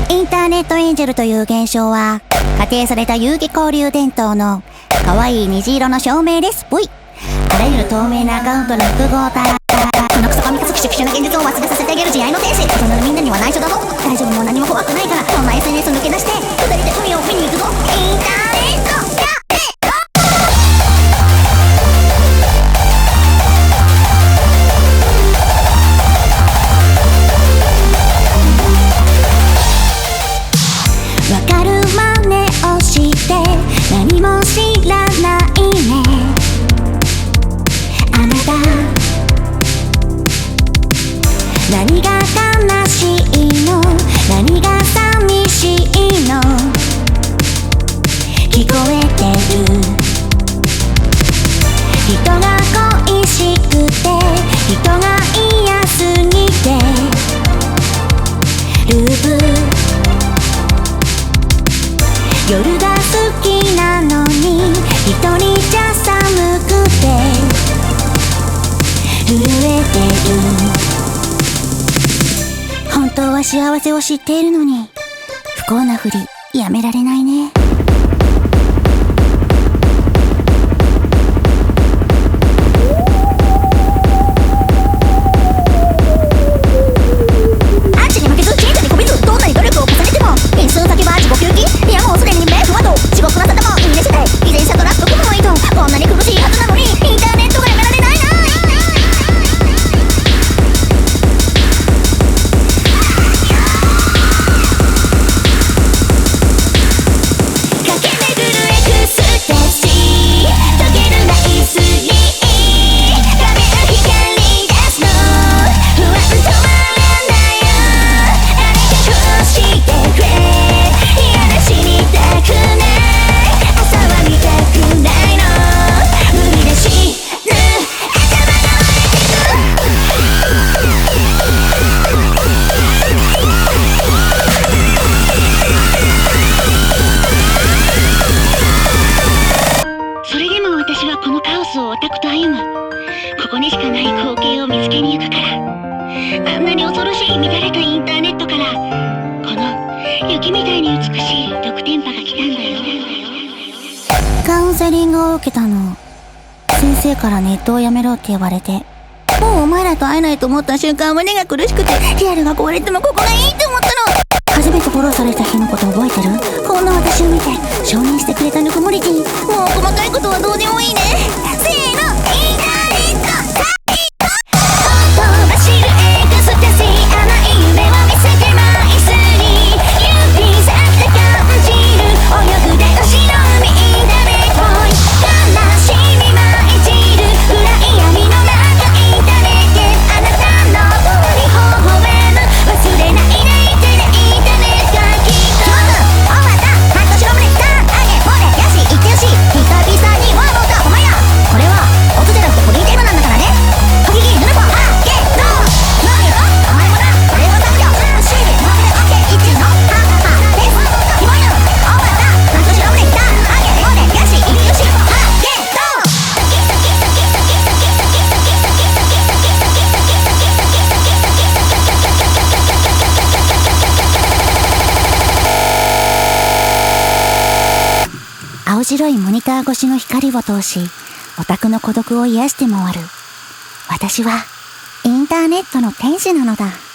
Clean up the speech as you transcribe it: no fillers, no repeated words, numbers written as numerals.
インターネットエンジェルという現象は仮定された遊戯交流伝統の可愛い虹色の照明です。ぽい。あらゆる透明なアカウントの複合体。このクソ神カスキシュキシュな現実を忘れさせてあげる慈愛の天使。大人のみんなには内緒だぞ。大丈夫、もう何も怖くないから。そんな SNS 抜け出して二人で海を見に行くぞ。インターネットわかる真似をして何も知らないねあなた。何が悲しいの、何が寂しいの、聞こえてる。人が恋しくて人が嫌すぎてループ。夜が好きなのに一人じゃ寒くて震えてる。本当は幸せを知っているのに不幸なふりやめられないね。アンチに負けず鎮座にこびずどんなに努力を重ねても一寸先は自己休憩。いやもうすでに目不和と地獄の沙汰もいいねして偽善者とラップ組むのいいとこんなに苦しいはずなのにインターネットがやめられないな。オタクと歩むここにしかない光景を見つけに行くから。あんなに恐ろしい乱れたインターネットからこの雪みたいに美しい独電波が来たんだよ。カウンセリングを受けたの。先生からネットをやめろって言われて、もうお前らと会えないと思った瞬間胸が苦しくてリアルが壊れてもここがいいって思ったの。初めてフォローされた日のこと覚えてる？こんな私を見て承認してくれたぬくもりティ。もう細かいことはどうでもいいね。せーの、インターネット音が走るエクスタシー。甘い夢を見せてマイスに指先で感じる泳ぐで星の海。インターネットっぽい悲しみ舞い散る暗い闇の中。インターネットあなたの方に微笑む忘れないでいてね。インターネットがきっと終わった半年の胸にたあげほれやし言ってよし久々に笑うたお前や。これは音じゃなくてポニーテールなんだからね。トキキヌルポあゲット何よお前もなこれは残業シールノーブレオッケー一中のハッハッですキモいの終わった半年の胸にたあげほれやし言ってよしあゲット青白いモニター越しの光を通しオタクの孤独を癒して回る。私はインターネットの天使なのだ。